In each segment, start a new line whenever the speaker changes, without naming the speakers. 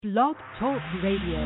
Blog Talk Radio.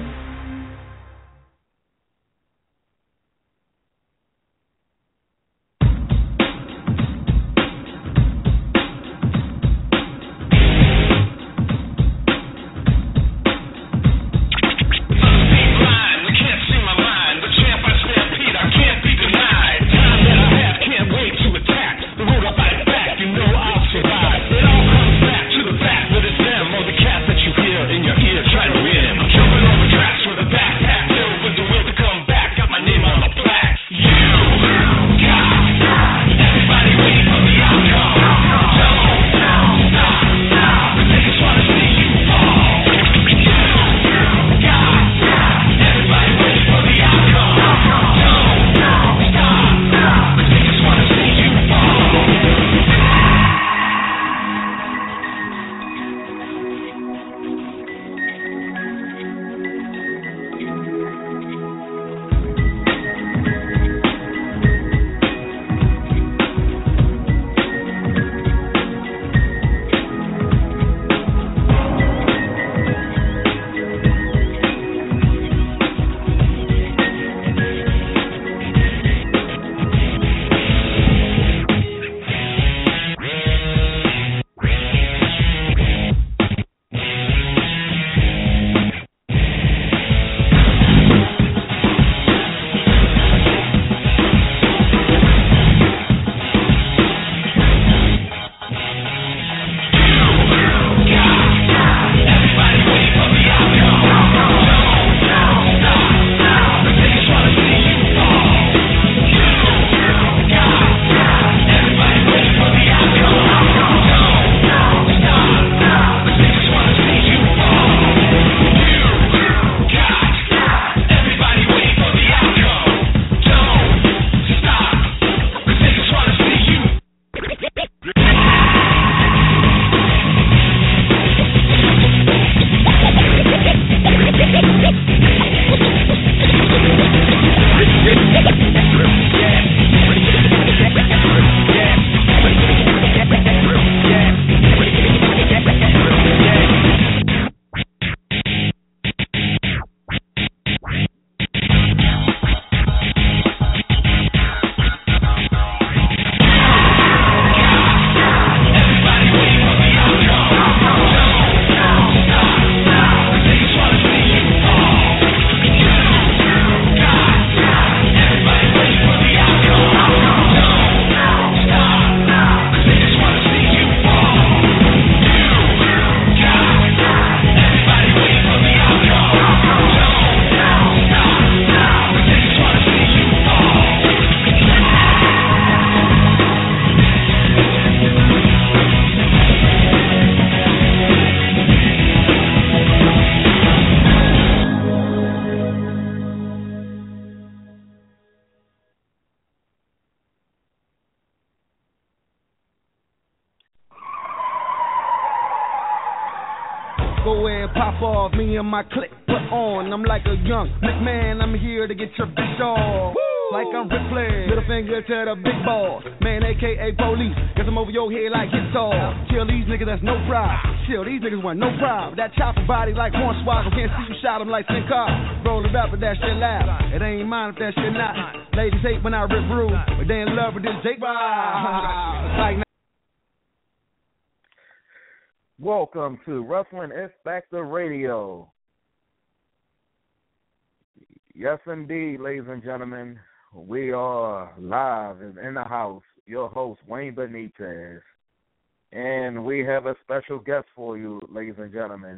My click put on, I'm like a young McMahon, I'm here to get your bitch off. Like I'm Ric Flair, little finger to the big balls. Man, aka police, get them over your head like guitar. Kill these niggas, that's no problem. Chill, these niggas want no problem. That chopper body like Hornswoggle, can't see you shot him like Sin Car. Roll it up, but that shit loud. It ain't mine if that shit not. Ladies hate when I rip rude, but they in love with this Jake. It's like
welcome to Wrestling X Factor Radio. Yes, indeed, ladies and gentlemen, we are live in the house. Your host, Wayne Benitez. And we have a special guest for you, ladies and gentlemen.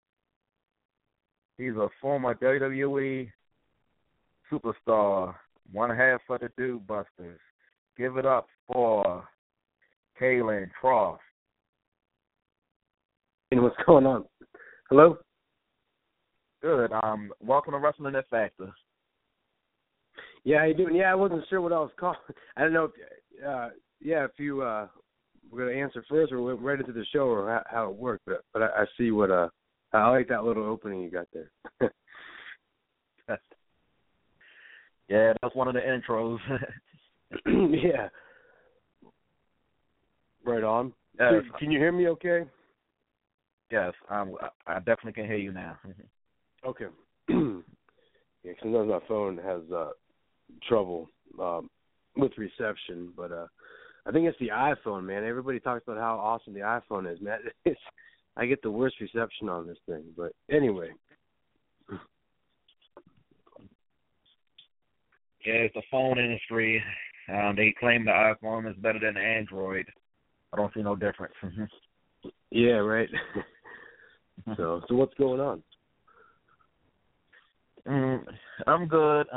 He's a former WWE superstar, one half of the Dude Busters. Give it up for Kalen Croft.
What's going on? Hello?
Good. Welcome to Wrestling X Factor.
Yeah, how you doing? Yeah, I wasn't sure what I was calling. I don't know if you were going to answer first or went right into the show or how it worked, but I see what I like that little opening you got there.
Yeah, that's one of the intros.
Yeah. Right on. Can you hear me okay?
Yes, I definitely can hear you now.
Okay. Yeah, sometimes my phone has trouble with reception, but I think it's the iPhone, man. Everybody talks about how awesome the iPhone is, man. I get the worst reception on this thing, but anyway.
Yeah, it's the phone industry. They claim the iPhone is better than Android. I don't see no difference.
Yeah, right. So what's going on?
I'm good.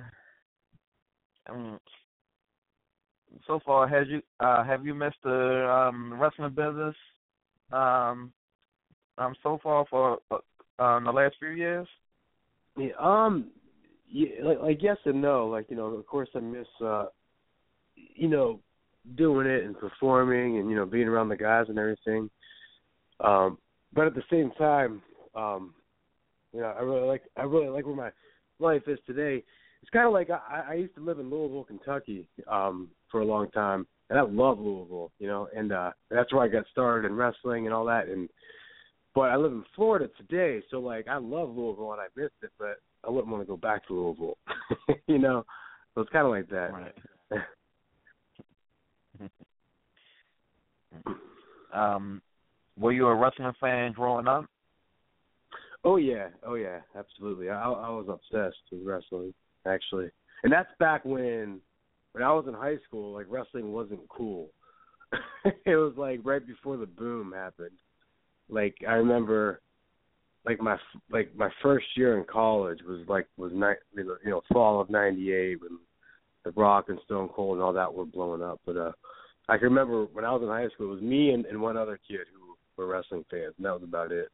So far, have you missed the wrestling business? So far for the last few years.
Yeah, yeah, like yes and no. Like, of course I miss doing it and performing and being around the guys and everything. But at the same time, I really like where my life is today. It's kind of like I used to live in Louisville, Kentucky, for a long time, and I love Louisville, and that's where I got started in wrestling and all that. But I live in Florida today, so like I love Louisville and I missed it, but I wouldn't want to go back to Louisville, So it's kind of like that.
Right. Were you a wrestling fan growing up?
Oh yeah, absolutely. I was obsessed with wrestling, actually, and that's back when I was in high school. Like, wrestling wasn't cool. It was like right before the boom happened. Like, I remember, like my first year in college was fall of '98 when The Rock and Stone Cold and all that were blowing up. But I can remember when I was in high school, it was me and one other kid who were wrestling fans, and that was about it.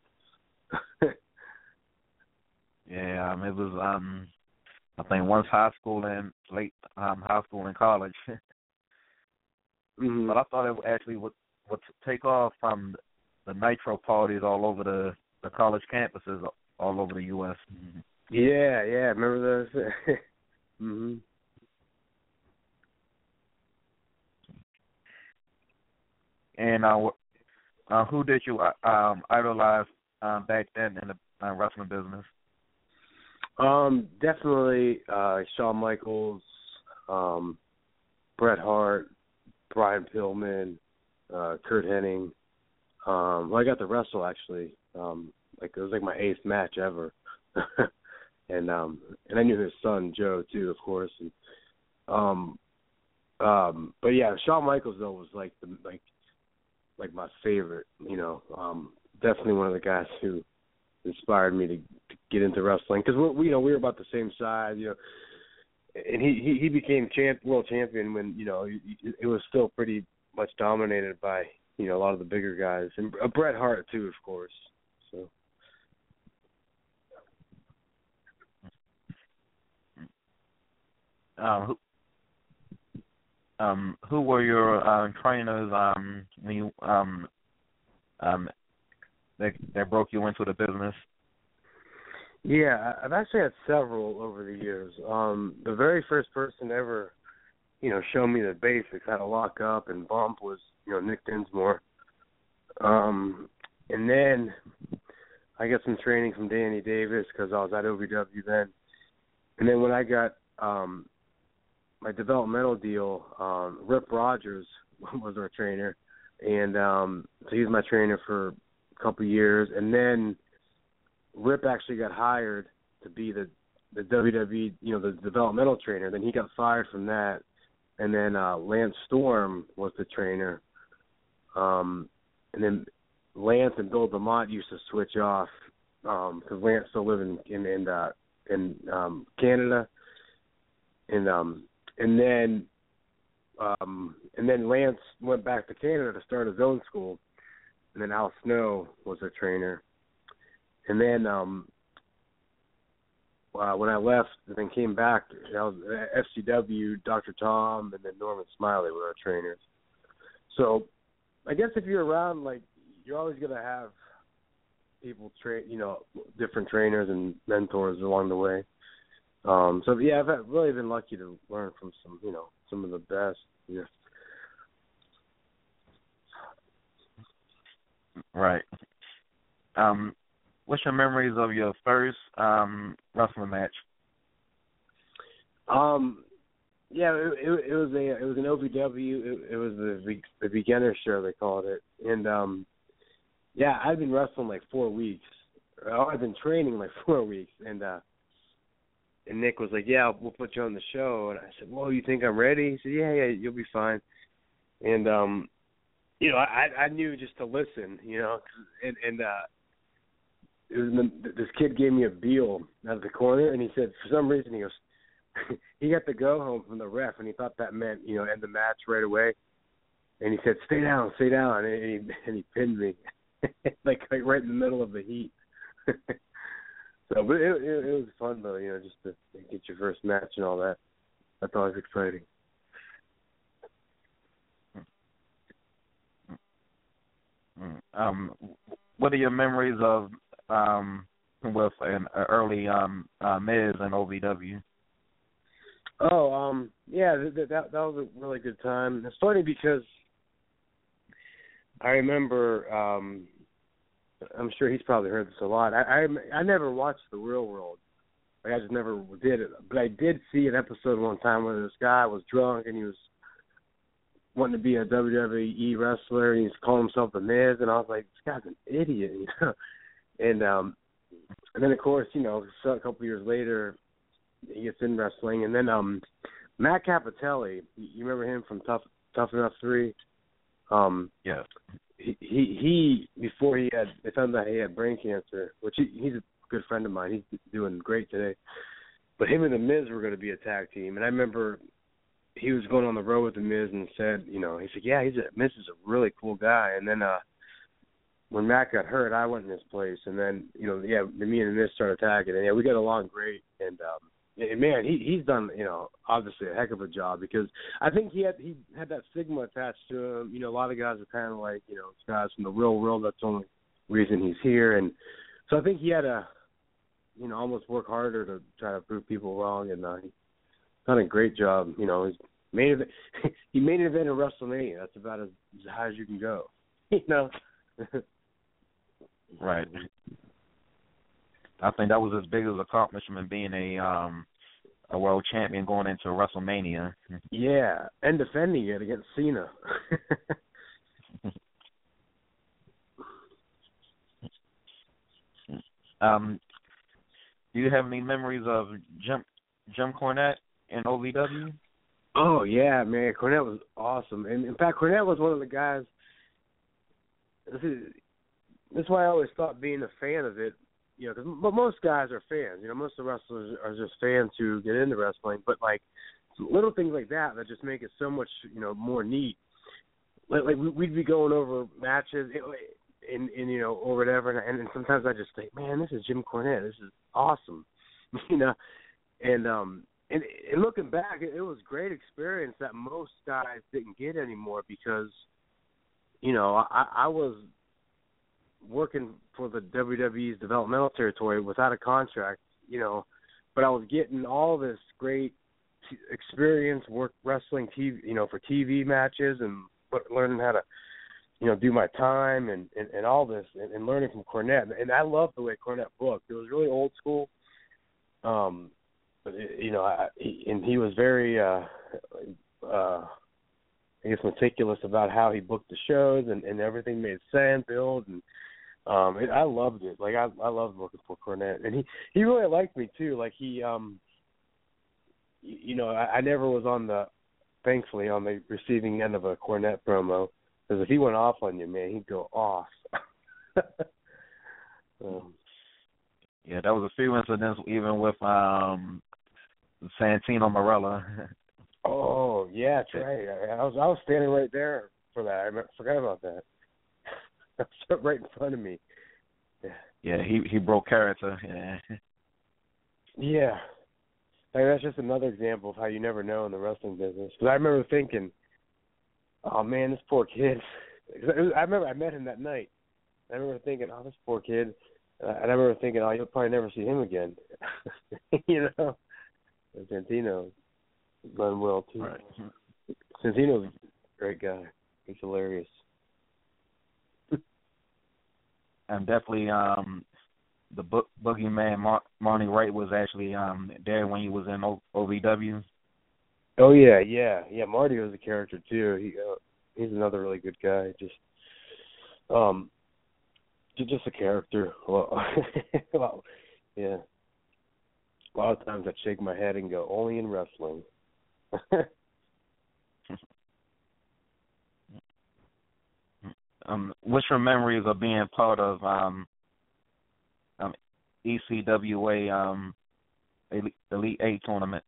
Yeah, it was I think once high school and late high school and college.
Mm-hmm.
But I thought it actually would take off from the Nitro parties all over the college campuses all over the U.S. Mm-hmm.
Yeah, remember those? Mhm.
And who did you idolize back then in the wrestling business?
Definitely Shawn Michaels, Bret Hart, Brian Pillman, Kurt Hennig. I got to wrestle actually. It was like my 8th match ever, and I knew his son Joe too, of course. And but yeah, Shawn Michaels though was like my favorite. Definitely one of the guys who inspired me to get into wrestling because we were about the same size, and he became world champion when it was still pretty much dominated by a lot of the bigger guys, and Bret Hart too, of course. So.
Who were your trainers when you that broke you into the business?
Yeah, I've actually had several over the years. The very first person to ever, show me the basics, how to lock up and bump was, Nick Dinsmore. And then I got some training from Danny Davis because I was at OVW then. And then when I got my developmental deal, Rip Rogers was our trainer. And so he was my trainer for a couple of years. And then Rip actually got hired to be the WWE, the developmental trainer. Then he got fired from that. And then Lance Storm was the trainer. And then Lance and Bill DeMott used to switch off because Lance still lived in Canada. And then Lance went back to Canada to start his own school. And then Al Snow was a trainer. And then when I left and then came back, I was at FCW, Dr. Tom, and then Norman Smiley were our trainers. So I guess if you're around, you're always going to have people train, different trainers and mentors along the way. So yeah, I've really been lucky to learn from some of the best. Yeah.
Right. What's your memories of your first wrestling match?
Yeah, it was an OVW. It was the beginner show, they called it, and yeah, I'd been wrestling like 4 weeks. I'd been training like 4 weeks, and Nick was like, "Yeah, we'll put you on the show." And I said, "Well, you think I'm ready?" He said, "Yeah, you'll be fine." And you know, I knew just to listen, you know, and it was this kid gave me a Beal out of the corner, and he said for some reason he goes, he got to go home from the ref, and he thought that meant, you know, end the match right away. And he said, "Stay down," and he pinned me, like right in the middle of the heat. So, but it was fun though, you know, just to get your first match and all that. That's always exciting.
What are your memories of with an early Miz and OVW?
Oh, yeah, that was a really good time. It's funny because I remember, I'm sure he's probably heard this a lot. I never watched The Real World. Like, I just never did it. But I did see an episode one time where this guy was drunk and he was wanting to be a WWE wrestler, and he was calling himself the Miz, and I was like, this guy's an idiot, you know. And then of course, you know, a couple years later, he gets in wrestling, and then Matt Cappotelli, you remember him from Tough Enough 3?
Yeah.
He before they found out he had brain cancer, which he's a good friend of mine. He's doing great today. But him and the Miz were going to be a tag team, and I remember he was going on the road with the Miz and said, you know, he said, yeah, Miz is a really cool guy. And then when Matt got hurt, I went in his place, and then, you know, yeah, me and the Miz started tagging, and yeah, we got along great. And man, he's done, you know, obviously a heck of a job, because I think he had that stigma attached to him. You know, a lot of guys are kind of like, you know, this guy's from the real world. That's the only reason he's here. And so I think he had to, you know, almost work harder to try to prove people wrong. And he's done a great job. You know, he main event in WrestleMania. That's about as high as you can go. You know.
Right. I think that was his biggest accomplishment, being a world champion going into WrestleMania.
Yeah, and defending it against Cena.
Do you have any memories of Jim Cornette in OVW?
Oh yeah, man, Cornette was awesome, and in fact, Cornette was one of the guys. This is why I always thought being a fan of it. You know, but most guys are fans. You know, most of the wrestlers are just fans who get into wrestling. But like little things like that just make it so much, you know, more neat. Like we'd be going over matches, in you know, or whatever, and sometimes I just think, man, this is Jim Cornette. This is awesome, you know. And looking back, it was a great experience that most guys didn't get anymore, because, you know, I was working for the WWE's developmental territory without a contract, you know, but I was getting all this great experience, work wrestling TV, you know, for TV matches, and learning how to, you know, do my time and all this, and learning from Cornette. And I loved the way Cornette booked. It was really old school. But you know, he was very, I guess, meticulous about how he booked the shows, and everything made sense, build, and I loved it. Like I loved working for Cornette, and he really liked me too. Like he, you know, I never was thankfully on the receiving end of a Cornette promo, because if he went off on you, man, he'd go off.
Yeah, there was a few incidents even with Santino Marella.
Oh yeah, that's right. I was standing right there for that. I forgot about that. Right in front of me.
Yeah, he broke character. Yeah.
Yeah. Like, that's just another example of how you never know in the wrestling business. Because I remember thinking, oh man, this poor kid. I remember I met him that night. I remember thinking, oh, this poor kid. And I remember thinking, oh, you'll probably never see him again. You know? And Santino done well too.
Right.
Santino's a great guy. He's hilarious.
definitely the boogeyman Marnie Wright was actually there when he was in OVW.
Oh yeah. Marty was a character too. He's another really good guy. Just a character. Well, yeah. A lot of times I shake my head and go, only in wrestling.
What's your memories of being part of ECWA Elite 8 tournament?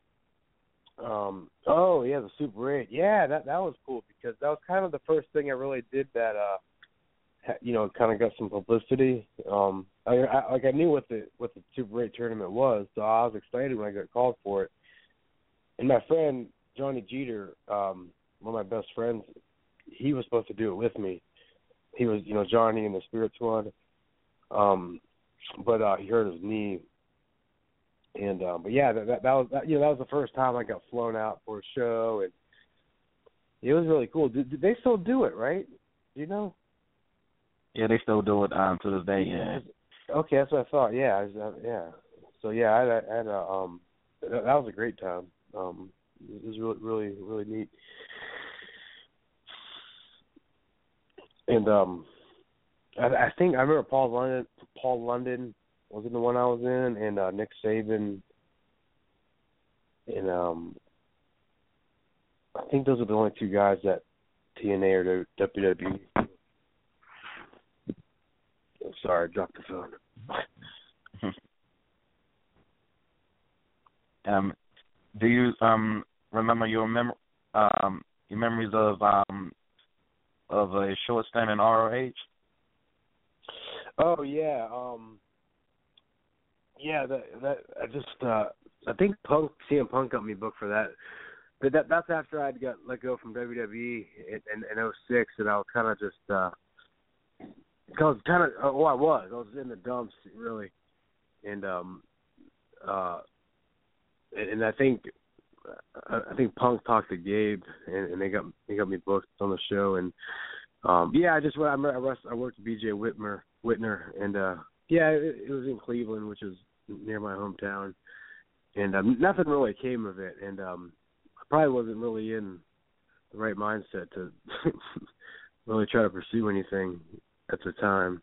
Oh yeah, the Super 8. Yeah, that was cool because that was kind of the first thing I really did that kind of got some publicity. I knew what the Super 8 tournament was, so I was excited when I got called for it. And my friend Johnny Jeter, one of my best friends, he was supposed to do it with me. He was, Johnny in the Spirit Squad, but he hurt his knee. And but yeah, that was the first time I got flown out for a show, and it was really cool. Did they still do it, right? Do you know?
Yeah, they still do it to this day. Yeah.
Okay, that's what I thought. Yeah, yeah. So yeah, I had that was a great time. It was really, really, really neat. And I think I remember Paul London was in the one I was in, and Nick Saban, and I think those are the only two guys that TNA or WWE. Oh, sorry, I dropped the phone.
Do you remember your memories of a short stint in ROH?
Oh yeah, yeah. That I just I think CM Punk got me booked for that, but that's after I'd got let go from WWE in 06, and I was kind of just I was in the dumps really, and I think Punk talked to Gabe, and they got me booked on the show, and I worked with BJ Whitner, and it was in Cleveland, which is near my hometown, and nothing really came of it, and I probably wasn't really in the right mindset to really try to pursue anything at the time,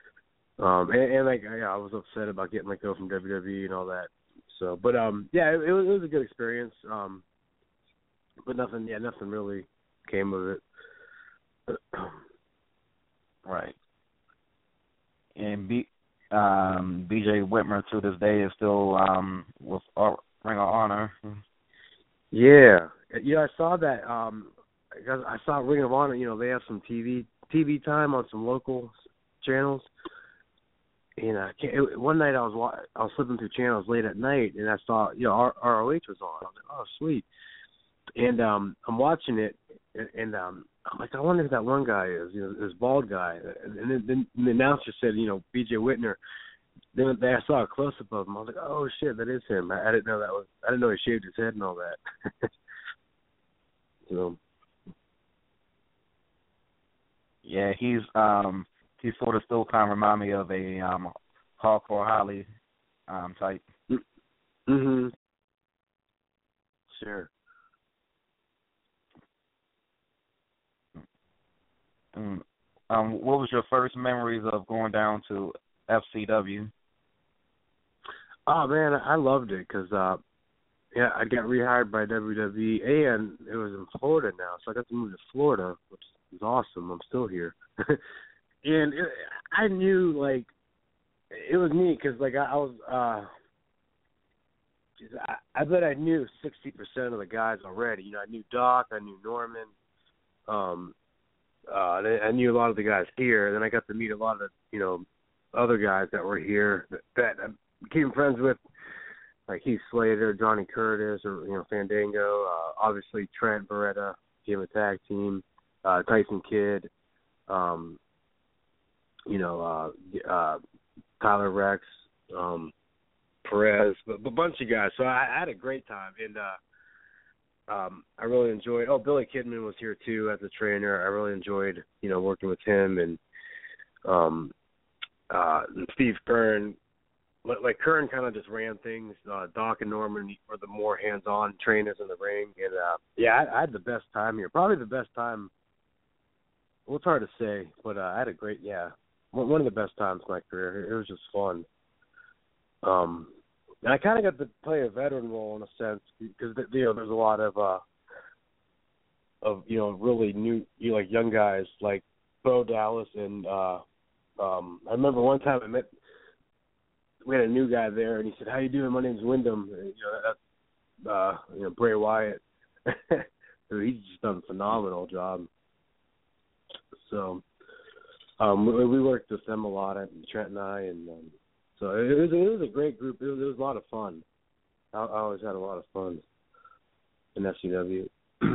I was upset about getting let go from WWE and all that. So, but it was a good experience. But nothing really came of it.
Right. And BJ Whitmer to this day is still with Ring of Honor.
Yeah, I saw that. I saw Ring of Honor. They have some TV time on some local channels. And one night I was flipping through channels late at night, and I saw ROH was on. I was like, oh sweet. And I'm watching it, and I'm like, I wonder who that one guy is. This bald guy. And then the announcer said, BJ Whitner. Then I saw a close up of him. I was like, oh shit, that is him. I didn't know that was. I didn't know he shaved his head and all that. So.
Yeah, he sort of still kind of remind me of a Hardcore Holly type.
Mhm. Sure.
What was your first memories of going down to FCW?
Oh man, I loved it because I got rehired by WWE, and it was in Florida now, so I got to move to Florida, which is awesome. I'm still here. And I knew, it was neat because, I was, I bet I knew 60% of the guys already. I knew Doc, I knew Norman, I knew a lot of the guys here. And then I got to meet a lot of, other guys that were here that I became friends with, like Heath Slater, Johnny Curtis, or, Fandango, obviously Trent Beretta, became a tag team, Tyson Kidd, Tyler Rex, Perez, but a bunch of guys. So I had a great time, and I really enjoyed. Oh, Billy Kidman was here too as a trainer. I really enjoyed, working with him, and and Steve Kern. Like Kern kind of just ran things. Doc and Norman were the more hands-on trainers in the ring, and I had the best time here. Probably the best time. Well, it's hard to say, but I had a great, one of the best times of my career. It was just fun. And I kind of got to play a veteran role in a sense because there's a lot of really new, like young guys like Bo Dallas and I remember one time we had a new guy there, and he said, "How you doing? My name's Wyndham." And, that's Bray Wyatt. So he's just done a phenomenal job. So we worked with them a lot, Trent and I, and so it was a great group. It was a lot of fun. I always had a lot of fun in FCW.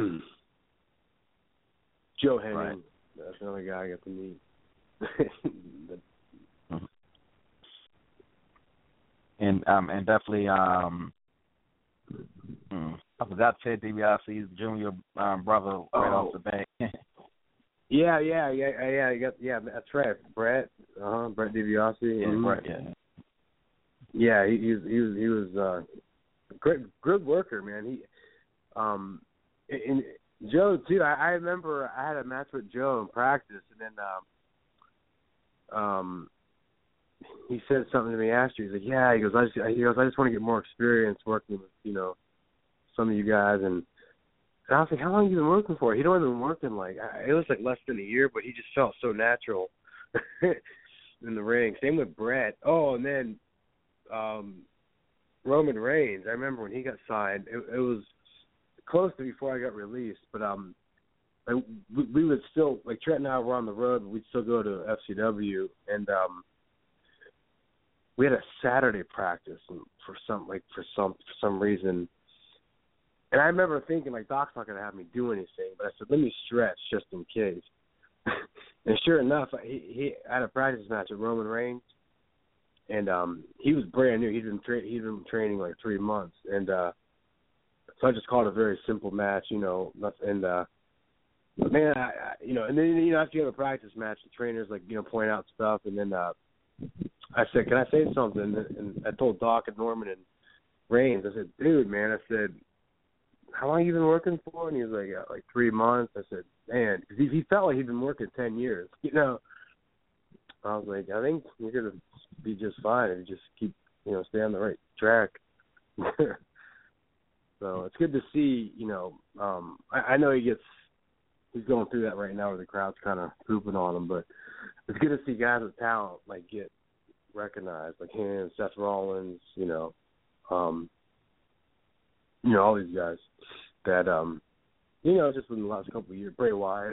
Joe Henning, right. That's another guy I got to meet.
And definitely, I forgot Ted DiBiase's junior brother right off the bat.
Yeah. That's right, Brett DiBiase.
Yeah, Brett.
Yeah, he was great, good worker, man. And Joe too. I remember I had a match with Joe in practice, and then he said something to me after. He's like, "Yeah," he goes, "I just want to get more experience working with some of you guys." And I was like, "How long have you been working for?" He'd only been working it was like less than a year, but he just felt so natural in the ring. Same with Brett. Oh, and then Roman Reigns. I remember when he got signed. It was close to before I got released, but we would still, like, Trent and I were on the road, but we'd still go to FCW, and we had a Saturday practice for some reason. And I remember thinking, like, Doc's not going to have me do anything, but I said, let me stretch just in case. And sure enough, he had a practice match with Roman Reigns, and he was brand new. He'd been training like 3 months, and so I just called it a very simple match, and but man, and then after you have a practice match, the trainers point out stuff, and then I said, "Can I say something?" And I told Doc and Norman and Reigns, I said, "Dude, man," I said, "how long have you been working for?" And he was like, "like 3 months." I said, "Man," because he felt like he'd been working 10 years, I was like, "I think you're gonna be just fine if you just keep, stay on the right track." So it's good to see, I know he's going through that right now where the crowd's kind of pooping on him, but it's good to see guys with talent get recognized, like him, Seth Rollins, all these guys that just in the last couple of years, Bray Wyatt.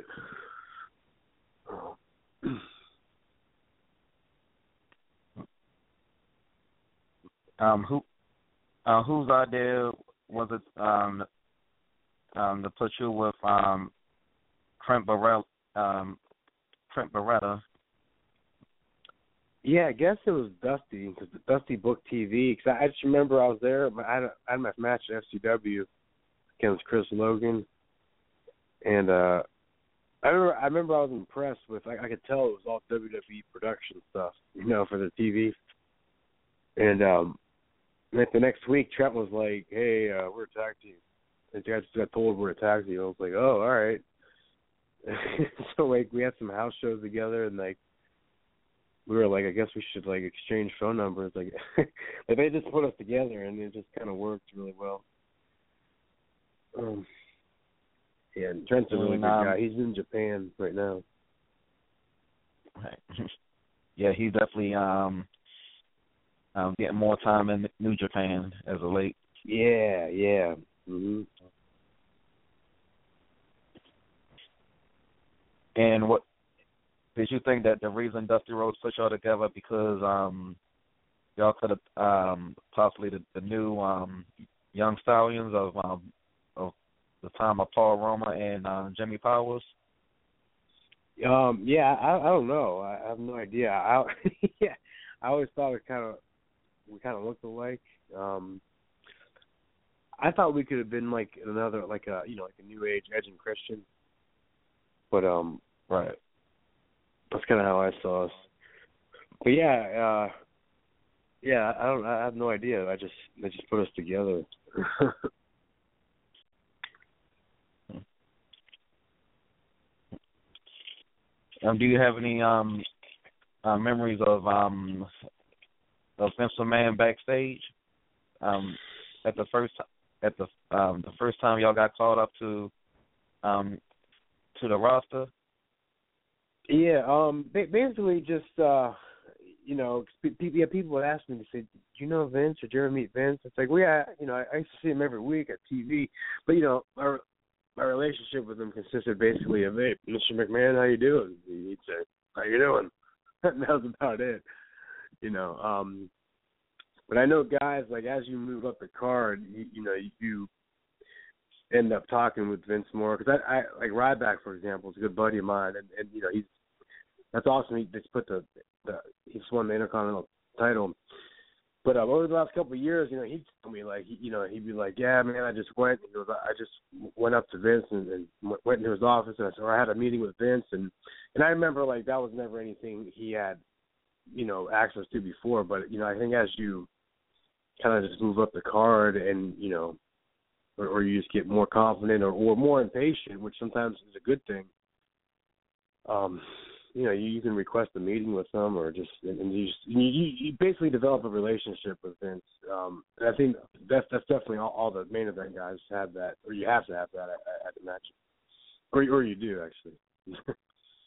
Whose idea was it to put you with Trent Beretta?
Yeah, I guess it was Dusty, because Dusty booked TV. Because I just remember I was there. I had my match at FCW against Chris Logan, and I remember I was impressed with. I could tell it was all WWE production stuff, for the TV. And like the next week, Trent was like, "Hey, we're a tag team." And I just got told we're a tag team. I was like, "Oh, all right." So we had some house shows together, and we were like, I guess we should exchange phone numbers. They just put us together, and it just kind of worked really well. Yeah, and Trent's a really good guy. He's in Japan right now.
Right. Yeah, he's definitely getting more time in New Japan as of late.
Yeah. Mm-hmm.
And what did you think that the reason Dusty Rhodes put y'all together because y'all could have possibly the new young stallions of the time of Paul Roma and Jimmy Powers?
Yeah, I don't know. I have no idea. I always thought we kind of looked alike. I thought we could have been another a new age Edge and Christian, but
right.
That's kind of how I saw us. But yeah, I have no idea. They just put us together.
Do you have any memories of Vince McMahon backstage? At the first time y'all got called up to the roster?
Yeah, basically just people would ask me to say, "Do you know Vince or did you ever meet Vince?" It's like, well, yeah, I used to see him every week at TV, but my relationship with him consisted basically of, "Hey, Mr. McMahon, how you doing?" He'd say, "How you doing?" And that was about it, But I know guys, like, as you move up the card, you end up talking with Vince more, because I like Ryback, for example, is a good buddy of mine, and that's awesome. He just put he's won the Intercontinental title. But over the last couple of years, he'd tell me, like, he'd be like, "Yeah, man, I just went up to Vince and went into his office, and I had a meeting with Vince, and I remember, like, that was never anything he had, access to before. But I think as you kind of just move up the card, and or you just get more confident or more impatient, which sometimes is a good thing. You can request a meeting with them, or you basically develop a relationship with Vince. And I think that's definitely all the main event guys have that, or you have to have that at the match, or you do actually.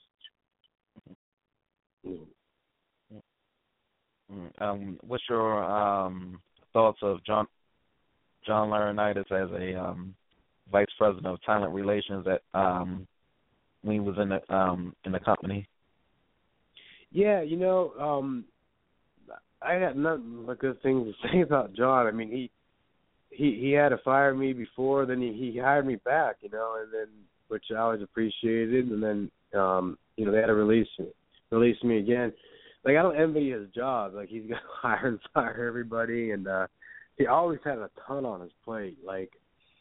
What's your thoughts of John Laurinaitis as a vice president of talent relations when he was in the company?
Yeah, I got nothing but good things to say about John. I mean, he had to fire me before, then he hired me back, and then, which I always appreciated, and then they had to release me again. Like, I don't envy his job. Like, he's got to hire and fire everybody, and he always had a ton on his plate. Like,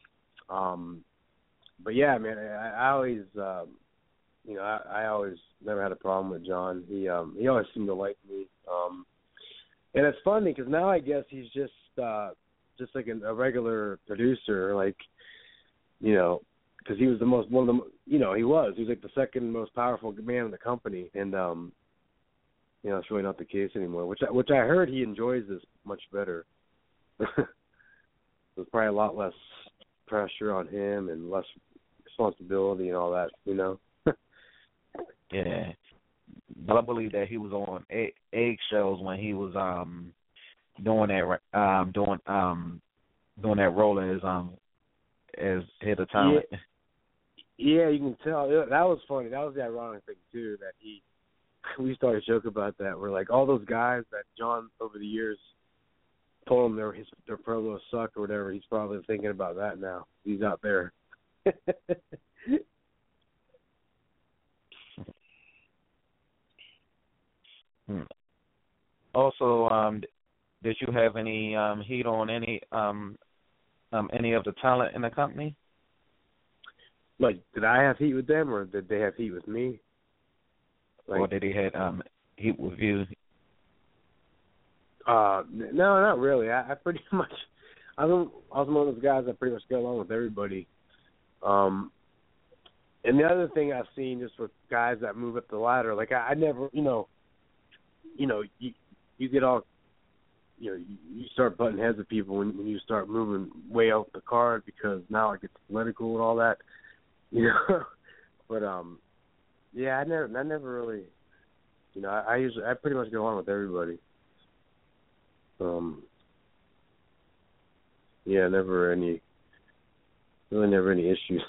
but yeah, man, I always, I always never had a problem with John. He always seemed to like me. And it's funny because now I guess he's just like a regular producer, like, because he was he was like the second most powerful man in the company, and it's really not the case anymore. Which I heard he enjoys this much better. There's probably a lot less pressure on him and less responsibility and all that,
Yeah, but I believe that he was on eggshells when he was doing that role as head of talent.
Yeah, you can tell. That was funny. That was the ironic thing too, that we started to joke about that. We're like, all those guys that John over the years told him their promos suck or whatever, he's probably thinking about that now. He's out there.
Also, did you have any heat on any of the talent in the company?
Like, did I have heat with them, or did they have heat with me? Like,
or did he have heat with you?
No, not really. I pretty much, I was one of those guys that pretty much got along with everybody. And the other thing I've seen just with guys that move up the ladder, like I never, you get all, you start butting heads with people when you start moving way out the card, because now it gets political and all that, But yeah, I never really, I pretty much go on with everybody. Yeah, never any issues.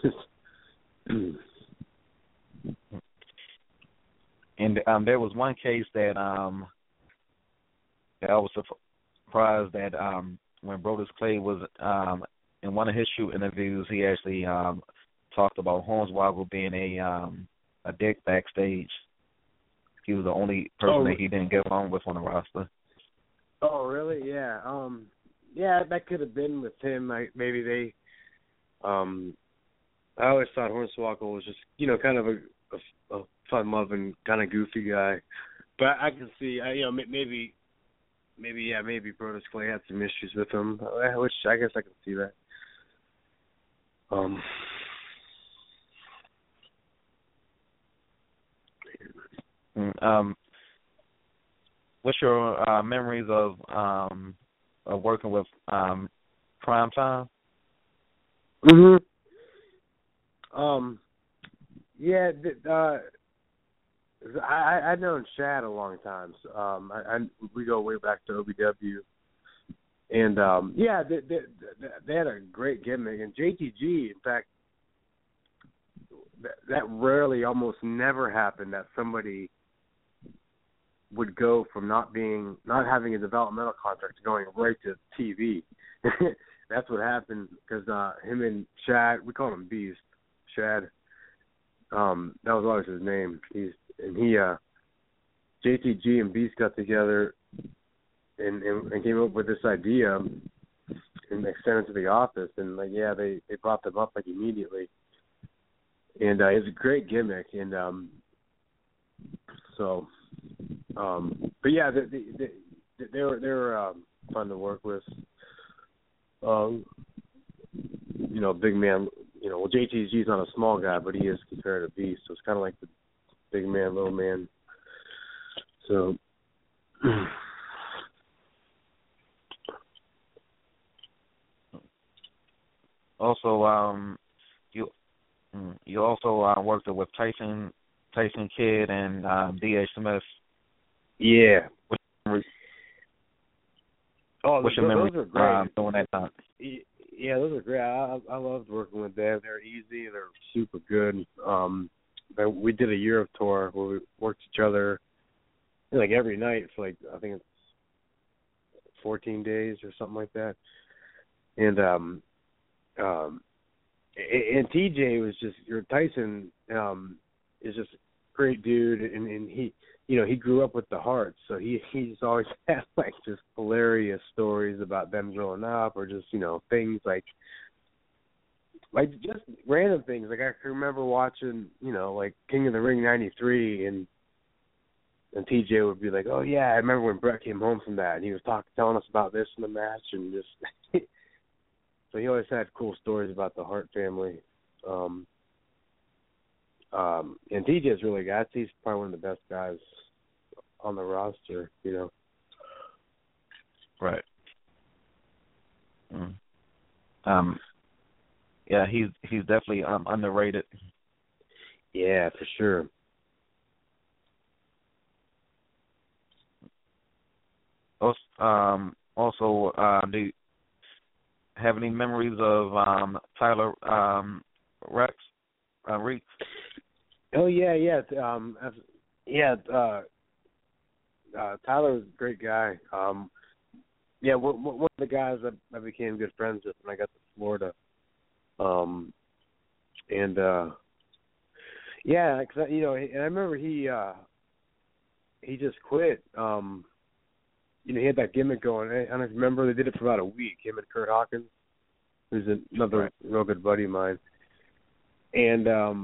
And there was one case that I was surprised that when Brodus Clay was in one of his shoot interviews, he actually talked about Hornswoggle being a dick backstage. He was the only person that he didn't get along with on the roster.
Oh, really? Yeah. Yeah, that could have been with him. Maybe they. I always thought Hornswoggle was just, kind of a fun-loving, kind of goofy guy. But I can see, maybe Brodus Clay had some issues with him, which I guess I can see that.
What's your memories of working with Prime Time?
Yeah. I've known Shad a long time. So, we go way back to OVW, and they had a great gimmick. And JTG, in fact, that rarely, almost never happened that somebody would go from not having a developmental contract to going right to TV. That's what happened because him and Shad, we call him Beast, Shad. That was always his name. JTG and Beast got together and came up with this idea and extended it to the office. And they brought them up immediately. And it was a great gimmick. And but yeah, they were fun to work with. Big man. JTG's not a small guy, but he is compared to Beast, so it's kind of like the big man, little man. So,
also, you also worked with Tyson Kidd and D.H. Smith.
Yeah.
What's your memory
those are great.
During that time?
Yeah, those are great. I loved working with them. They're easy. They're super good. We did a year of tour where we worked each other every night for I think it's 14 days or something like that. And TJ was just Tyson is just a great dude, and he he grew up with the Hearts, so he's always had just hilarious stories about them growing up, or just things like just random things. I can remember watching King of the Ring '93, and TJ would be like, "Oh yeah, I remember when Brett came home from that, and he was telling us about this in the match," and just so he always had cool stories about the Hart family. And TJ's really good. He's probably one of the best guys on the roster,
Right. Yeah, he's definitely underrated.
Yeah, for sure.
Also, do you have any memories of Tyler Reeks?
Oh yeah. Tyler was a great guy. One of the guys I became good friends with when I got to Florida. And I remember he just quit. He had that gimmick going. I don't remember, they did it for about a week. Him and Kurt Hawkins, who's another real good buddy of mine. And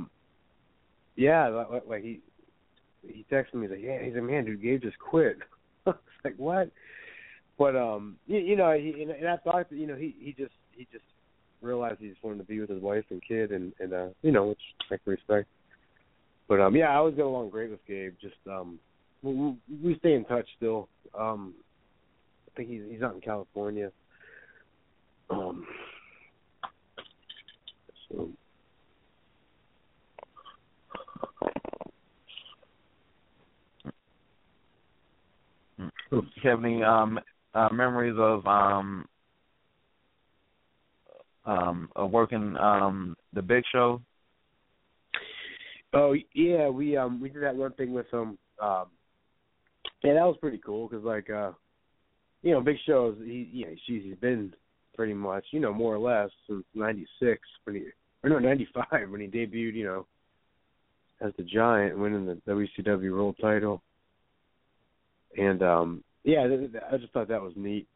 he texted me, he's like, man, dude, Gabe just quit. I was like, what? But and I thought that he just realized he just wanted to be with his wife and kid, and which I can respect. But I always got along great with Gabe. Just we stay in touch still. I think he's out in California. So.
Do you have any memories of working the Big Show?
Oh yeah, we did that one thing with him. That was pretty cool because Big Show's he's been pretty much more or less since '96 '95 when he debuted as the Giant, winning the WCW World Title. And I just thought that was neat.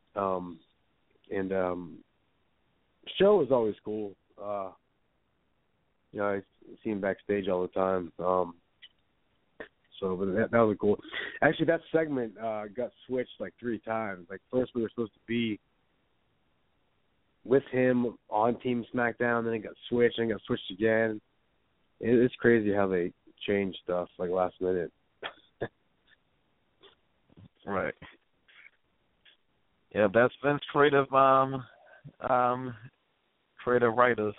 Show was always cool. I see him backstage all the time. So, but that was cool. Actually, that segment got switched like 3 times. Like first we were supposed to be with him on Team SmackDown, then it got switched, and it got switched again. It's crazy how they change stuff like last minute.
Right. Yeah, that's Vince creative creative writers.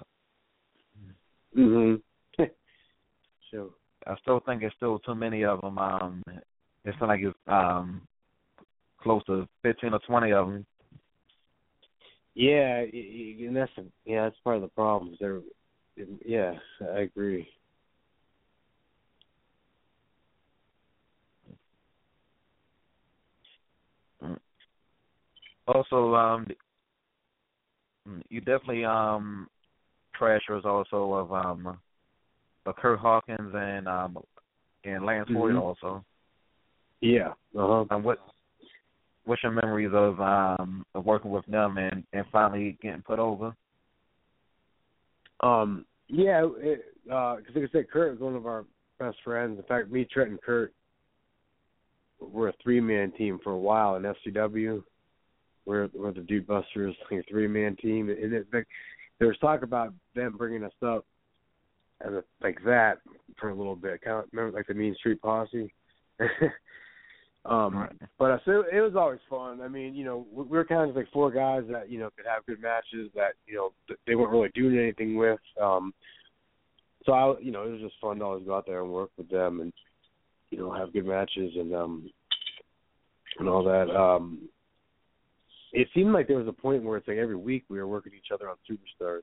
Mhm. Sure.
I still think it's still too many of them. It's like it's close to 15 or 20 of them.
Yeah, and that's part of the problem. Yeah, I agree.
Also, you definitely trashers also of Kurt Hawkins and Lance Lloyd also.
Yeah.
What's your memories of working with them and finally getting put over?
Yeah, because like I said, Kurt was one of our best friends. In fact, me, Trent, and Kurt were a 3-man team for a while in FCW. We're the Dude Busters, like a 3-man team, and there was talk about them bringing us up as like that for a little bit. Kind of remember like the Mean Street Posse. But so it was always fun. I mean, you know, we were kind of like 4 guys that, you know, could have good matches that, you know, they weren't really doing anything with. So it was just fun to always go out there and work with them and, you know, have good matches and all that. It seemed like there was a point where it's like every week we were working each other on Superstars.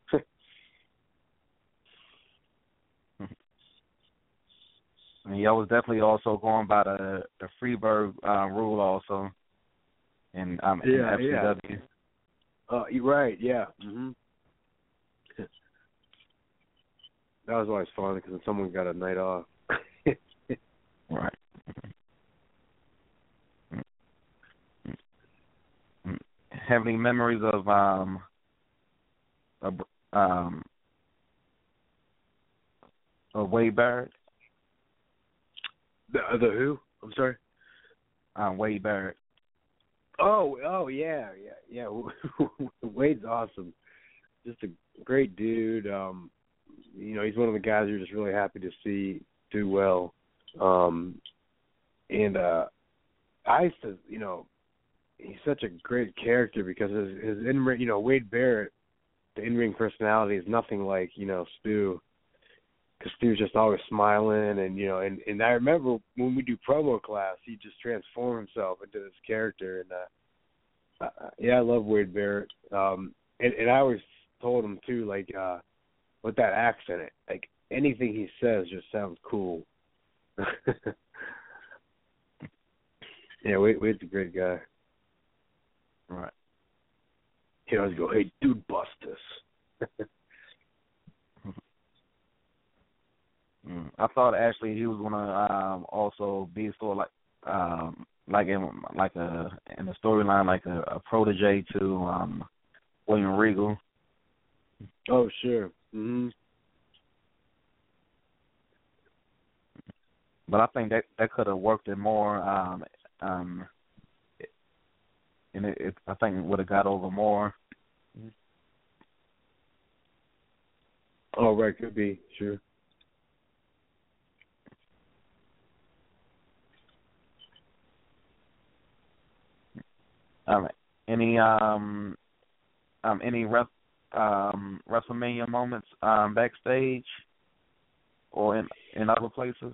I was definitely also going by the Freebird rule also in FCW.
You're right, yeah. Mm-hmm. That was always fun because someone got a night off.
Right. Have any memories of Wade Barrett?
The who? I'm sorry.
Wade Barrett.
Oh yeah. Wade's awesome. Just a great dude. You know, he's one of the guys you're just really happy to see do well. And I used to, you know, he's such a great character because his in-ring, you know, Wade Barrett, the in-ring personality is nothing like, you know, Stu. Because Stu's just always smiling, and you know, and I remember when we do promo class, he just transformed himself into this character, and I love Wade Barrett, and I always told him too, like with that accent, like anything he says just sounds cool. Yeah, Wade's a great guy.
Right.
He always go, "Hey, dude, bust this."
I thought actually he was gonna also be sort of in the storyline like a protege to William Regal.
Oh sure. Mm-hmm.
But I think that could have worked it more, and it I think it would have got over more.
Oh right, could be, sure.
Any WrestleMania moments backstage or in other places?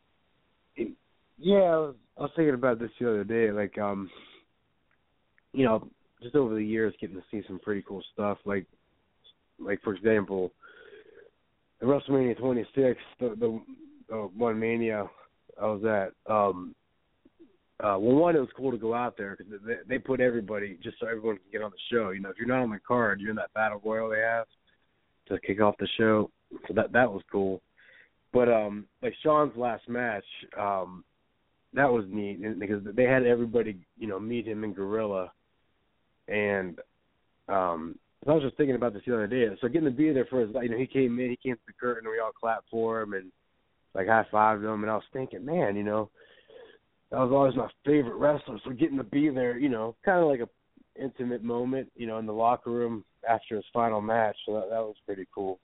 Yeah, I was thinking about this the other day. Like, you know, just over the years, getting to see some pretty cool stuff. Like for example, the WrestleMania 26, the one Mania I was at. Well, one, it was cool to go out there because they put everybody just so everyone can get on the show. You know, if you're not on the card, you're in that battle royal they have to kick off the show. So that was cool. But like Shawn's last match, that was neat because they had everybody, you know, meet him in Gorilla. And I was just thinking about this the other day. So getting to be there for his, you know, he came to the curtain and we all clapped for him, and like high-fived him, and I was thinking, man, you know, that was always my favorite wrestler, so getting to be there, you know, kind of like a intimate moment, you know, in the locker room after his final match, so that was pretty cool.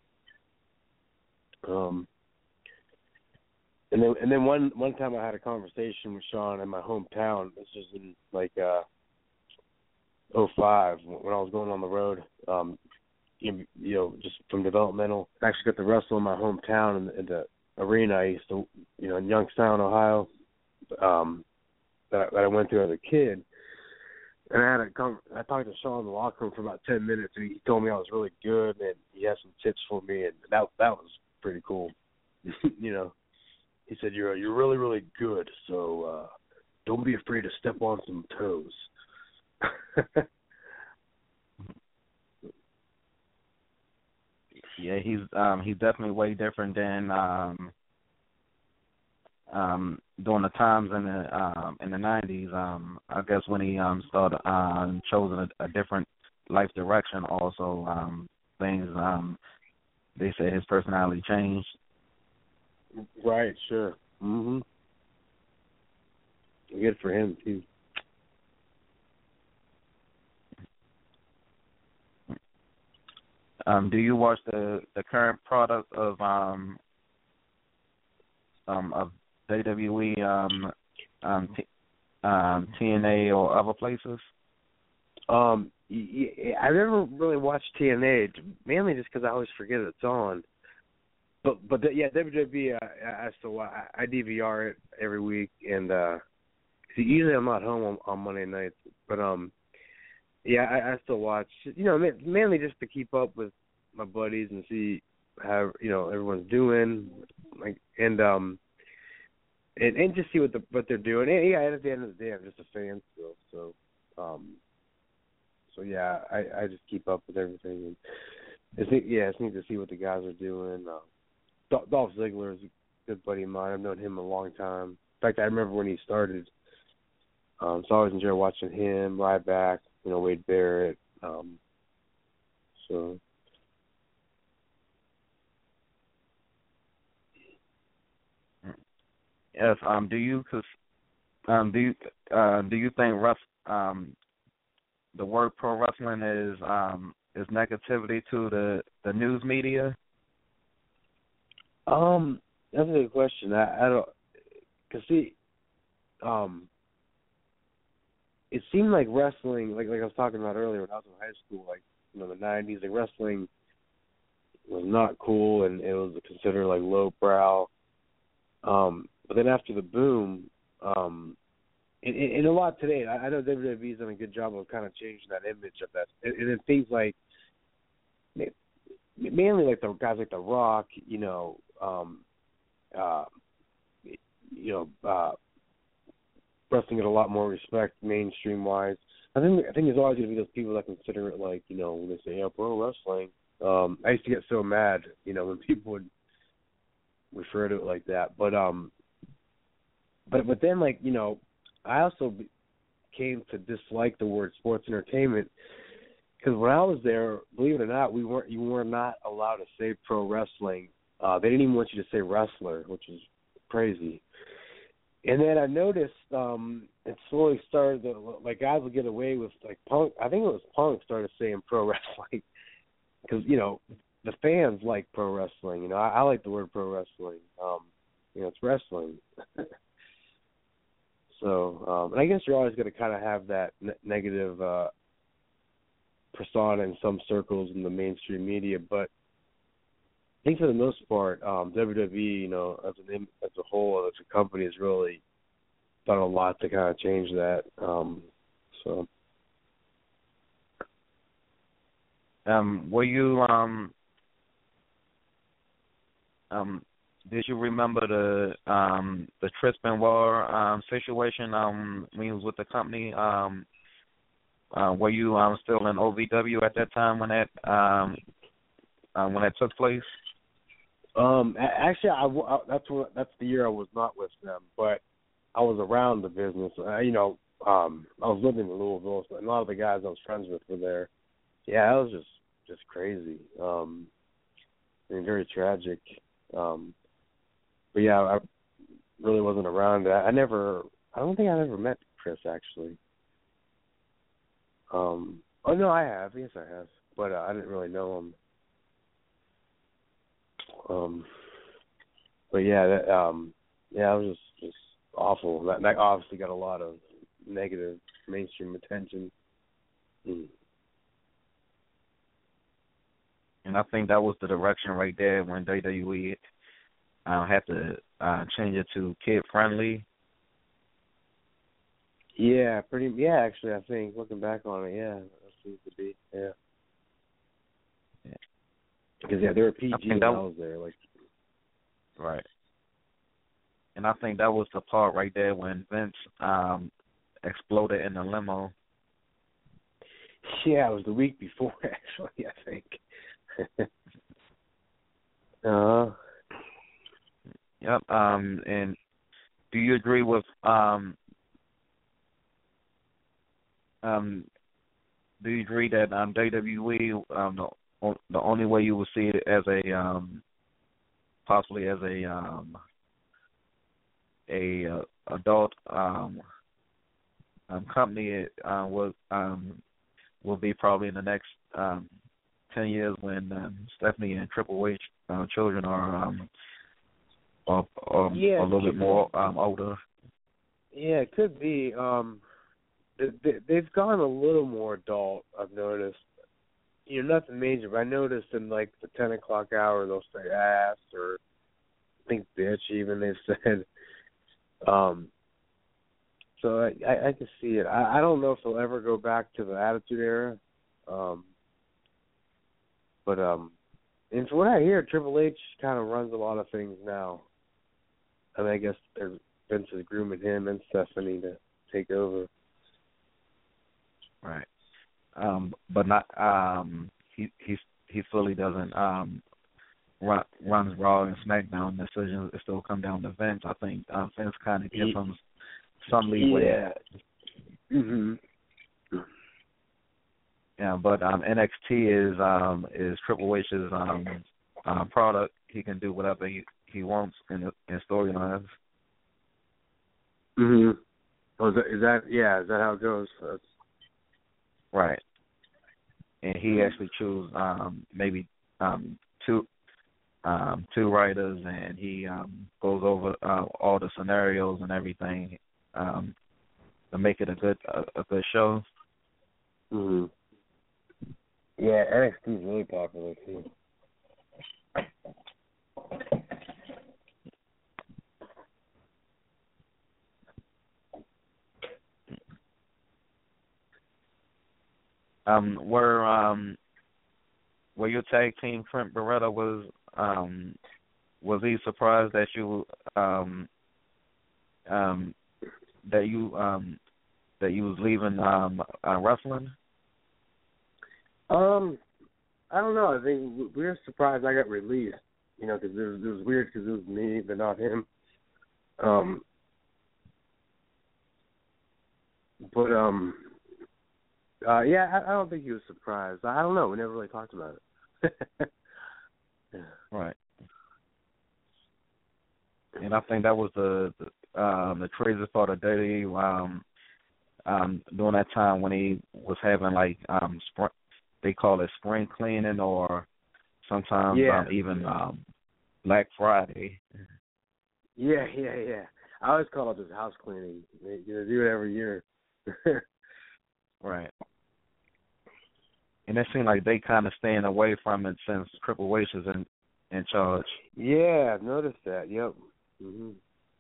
And then one time I had a conversation with Sean in my hometown. This was in like 05 when I was going on the road. You know, just from developmental. I actually got to wrestle in my hometown in the arena I used to, you know, in Youngstown, Ohio, that I went to as a kid. And I talked to Sean in the locker room for about 10 minutes, and he told me I was really good, and he had some tips for me, and that was pretty cool. You know, he said you're really, really good, so don't be afraid to step on some toes.
Yeah, he's definitely way different than during the times in the 90s. I guess when he started chosen a different life direction. Also, things they say his personality changed.
Right. Sure. Mhm. Good for him too.
Do you watch the current product of WWE, TNA or other places?
I never really watched TNA, mainly just because I always forget it's on. But yeah, WWE, I still I DVR it every week, and usually I'm not home on Monday nights. But yeah, I still watch. You know, mainly just to keep up with my buddies and see how, you know, everyone's doing, like, and just see what they're doing. And yeah, at the end of the day, I'm just a fan still. So yeah, I just keep up with everything. And it's neat to see what the guys are doing. Dolph Ziggler is a good buddy of mine. I've known him a long time. In fact, I remember when he started. So I always enjoy watching him, Ryback, you know, Wade Barrett. So.
Yes. Do you think the word pro wrestling is negativity to the news media?
That's a good question. I don't, cause see, it seemed like wrestling, like I was talking about earlier when I was in high school, like, you know, the 90s, like wrestling was not cool and it was considered like lowbrow. But then after the boom, and a lot today, I know WWE's done a good job of kind of changing that image of that, and then things like, mainly like the guys like The Rock, you know, wrestling get a lot more respect mainstream wise. I think there's always going to be those people that consider it like, you know, when they say, pro wrestling. I used to get so mad, you know, when people would refer to it like that. But then, like, you know, I also came to dislike the word sports entertainment because when I was there, believe it or not, you were not allowed to say pro wrestling. They didn't even want you to say wrestler, which is crazy. And then I noticed it slowly started to, like, guys would get away with, like, Punk. I think it was Punk started saying pro wrestling because, you know, the fans like pro wrestling. You know, I like the word pro wrestling. You know, it's wrestling. So, and I guess you're always going to kind of have that negative persona in some circles in the mainstream media, but I think for the most part, WWE, you know, as a whole, as a company, has really done a lot to kind of change that. So,
were you did you remember the Tris Benoit situation when he was with the company? Were you still in OVW at that time when that took place?
Actually, that's the year I was not with them, but I was around the business. You know, I was living in Louisville, so a lot of the guys I was friends with were there. Yeah, it was just crazy. I mean, very tragic. But yeah, I really wasn't around. I don't think I ever met Chris actually. Oh no, I have. Yes, I have. But I didn't really know him. But yeah, it was just awful. That obviously got a lot of negative mainstream attention.
And I think that was the direction right there when WWE had to change it to kid friendly.
Yeah, actually, I think looking back on it, that seems to be, Because they were PG when I was there, like.
Right. And I think that was the part right there when Vince exploded in the limo.
Yeah, it was the week before, actually, I think.
Yep. And do you agree with do you agree that WWE the only way you will see it as a possibly as a adult company will be probably in the next 10 years when Stephanie and Triple H children are a little bit more older.
Yeah, it could be. They've gone a little more adult, I've noticed. Nothing major, but I noticed in like the 10 o'clock hour they'll say ass or I think bitch even they've said. So I can see it. I don't know if they'll ever go back to the Attitude Era. But and from what I hear, Triple H kind of runs a lot of things now. I mean, I guess Vince is grooming him and Stephanie to take over.
Right. But not he fully doesn't runs Raw and SmackDown. Decisions still come down to Vince. I think Vince kind of gives him some leeway.
Yeah. Mhm.
Yeah, but NXT is Triple H's product. He can do whatever he wants in storylines.
Mhm. Oh, is that how it goes?
Right. And he actually chose maybe two writers, and he goes over all the scenarios and everything to make it a good show.
Mhm. Yeah, NXT is really popular too.
Were your tag team Trent Beretta was he surprised that you that you was leaving wrestling?
I don't know. I think we were surprised I got released. Because it was weird because it was me, but not him. I don't think he was surprised. I don't know. We never really talked about it. Yeah.
Right. And I think that was the craziest part of Dirty during that time when he was having like they call it spring cleaning or sometimes even Black Friday.
Yeah. I always call it just house cleaning. They do it every year.
Right. And it seemed like they kind of staying away from it since Triple H is in charge.
Yeah, I've noticed that. Yep. Mhm.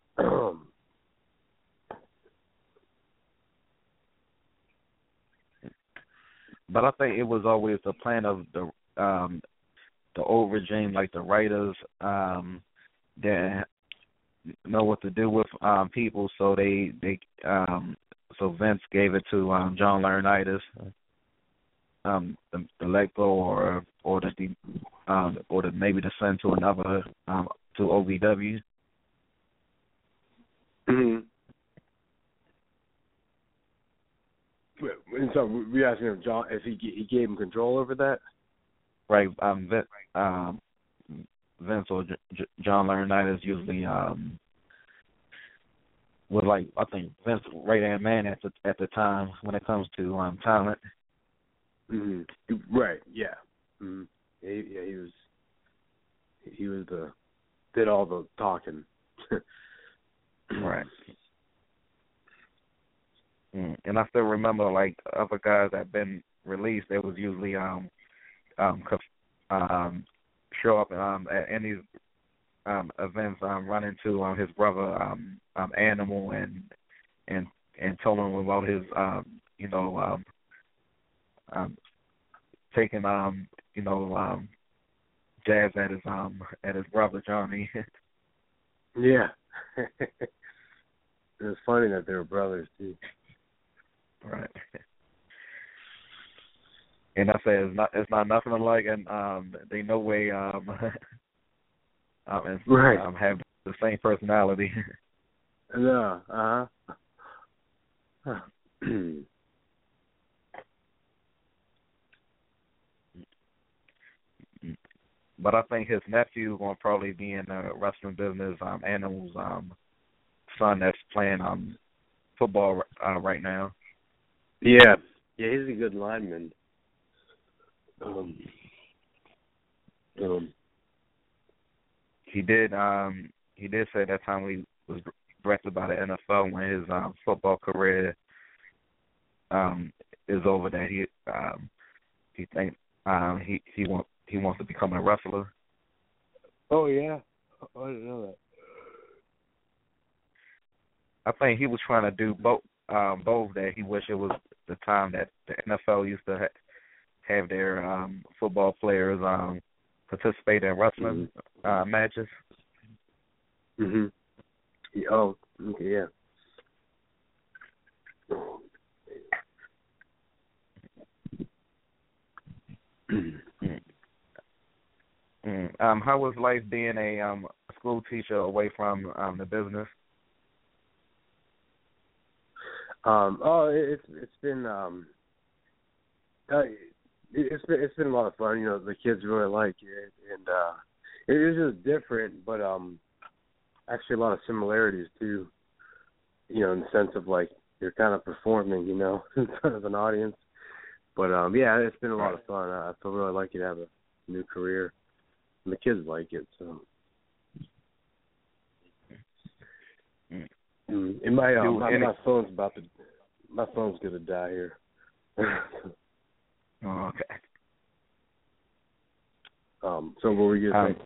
But I think it was always the plan of the old regime, like the writers, that know what to do with people, so so Vince gave it to John Laurinaitis, the let go or maybe to send to another to OVW.
Mm-hmm. And so we asking him, John, if he gave him control over that?
Right. Vince or John Laurinaitis usually was like, I think Vince right hand man at the time when it comes to talent.
Mm-hmm. Right. Yeah. Mm-hmm. He was did all the talking.
Right. And I still remember, like, other guys that been released, they was usually show up at any events, run into his brother Animal and told him about his taking jabs at his brother Johnny.
Yeah. It was funny that they were brothers too.
Right. And I say it's not nothing alike, and they no way
right.
have the same personality.
No.
But I think his nephew gonna probably be in the wrestling business. Animal's son that's playing football right now.
Yeah. Yeah, he's a good lineman.
He did say that time he was drafted by the NFL when his football career is over that he thinks he wants to become a wrestler.
Oh yeah, I didn't know that.
I think he was trying to do both. That he wished it was the time that the NFL used to have their football players participate in wrestling matches.
Mhm. Yeah, oh, okay, yeah.
How was life being a school teacher away from the business?
It's been it's been a lot of fun. You know, the kids really like it, and it is just different, but actually a lot of similarities too. You know, in the sense of like you're kind of performing, you know, in front of an audience. But yeah, it's been a lot of fun. I feel really lucky to have a new career, and the kids like it. So, and my phone's my phone's gonna die here.
Oh, okay.
So what were you gonna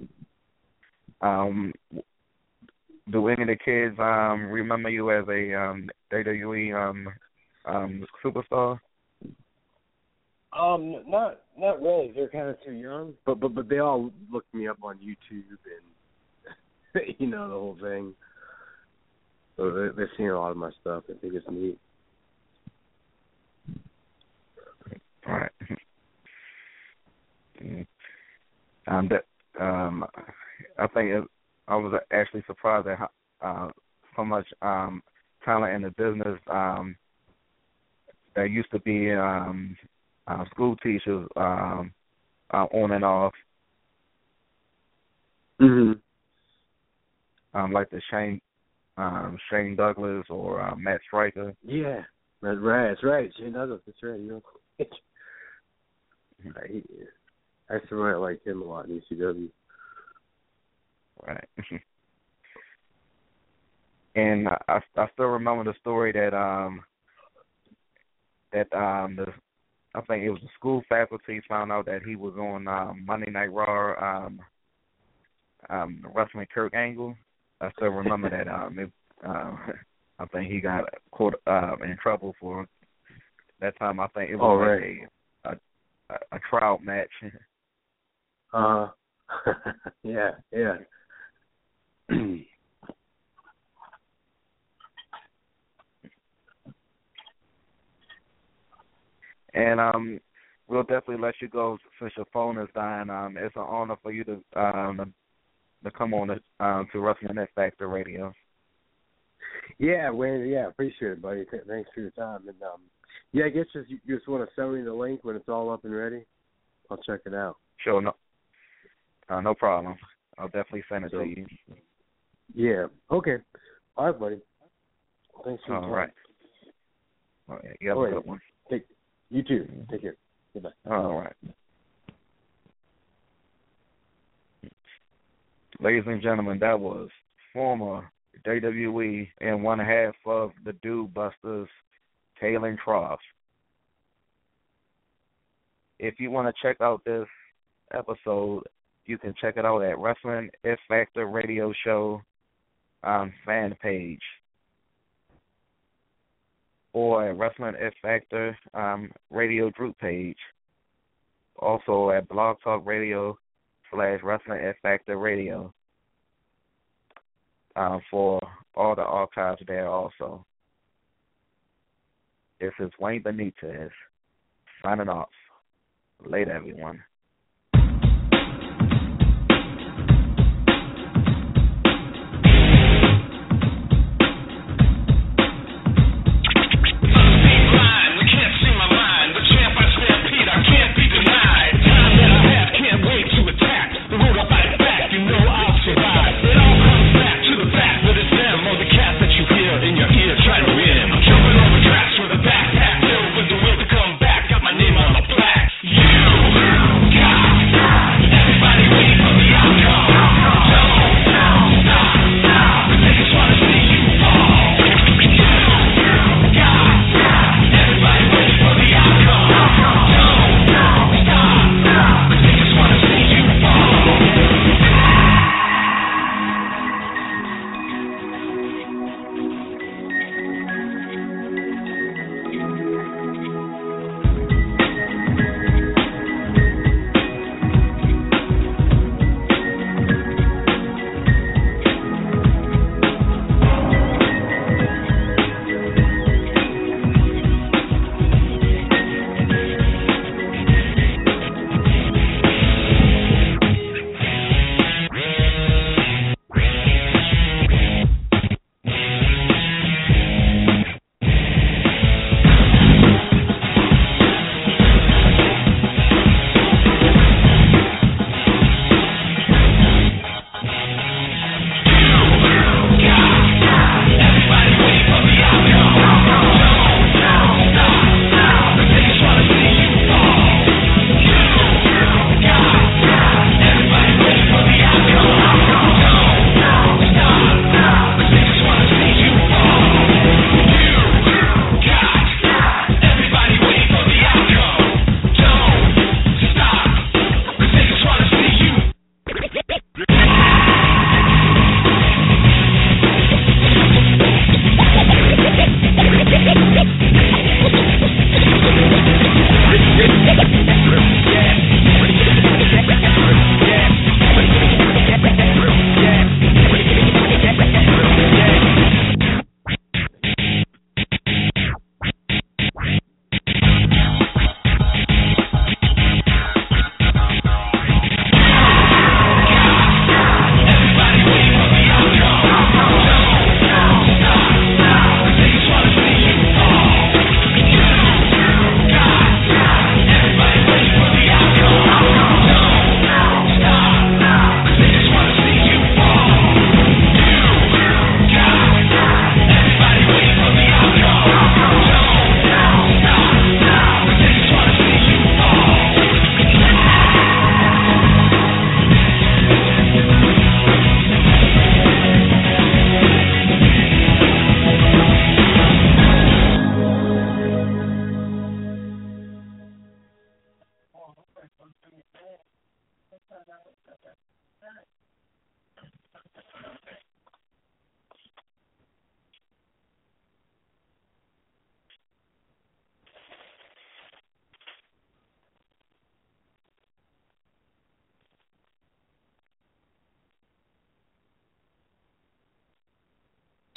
say?
Do any of the kids remember you as a WWE superstar?
Not really. They're kind of too young. But they all look me up on YouTube and you know the whole thing. So they've seen a lot of my stuff. I think it's neat.
All right. I think I was actually surprised at how much talent in the business. There used to be school teachers on and off.
Mhm.
Like the Shane Douglas or Matt Striker.
Yeah, that's right. That's right. Shane Douglas. That's right. You know, I used to really like him a lot in ECW.
Right. And I still remember the story that I think it was the school faculty found out that he was on Monday Night Raw wrestling Kurt Angle. I still remember that. I think he got caught in trouble for that time. I think it was a trial match.
Yeah.
And we'll definitely let you go since your phone is dying. It's an honor for you to come on to Wrestling X Factor Radio.
Yeah, Wayne. Yeah, appreciate it, buddy. Thanks for your time. And yeah, I guess you just want to send me the link when it's all up and ready. I'll check it out.
Sure. No. No problem. I'll definitely send it to you.
Yeah. Okay. All right, buddy. Thanks for your time.
All right. All right. You have a good one.
You too. Take care. Goodbye.
All right. Ladies and gentlemen, that was former WWE and one half of the Dude Busters, Kalen Troff. If you want to check out this episode, you can check it out at Wrestling F Factor Radio Show fan page, or at Wrestling F Factor radio group page. Also at Blog Talk Radio /Wrestling F Factor Radio for all the archives there also. This is Wayne Benitez signing off. Later, everyone.